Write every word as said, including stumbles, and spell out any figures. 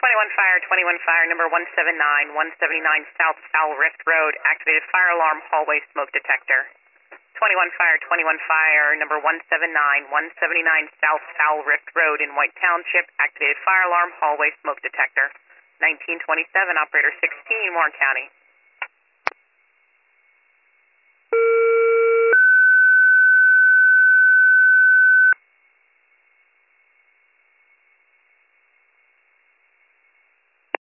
twenty-one Fire, twenty-one Fire, number one seven nine, one seventy-nine South Foul Rift Road, activated fire alarm, hallway smoke detector. twenty-one Fire, twenty-one Fire, number one seven nine, one seventy-nine South Foul Rift Road in White Township, activated fire alarm, hallway smoke detector. nineteen twenty-seven, operator sixteen, Warren County.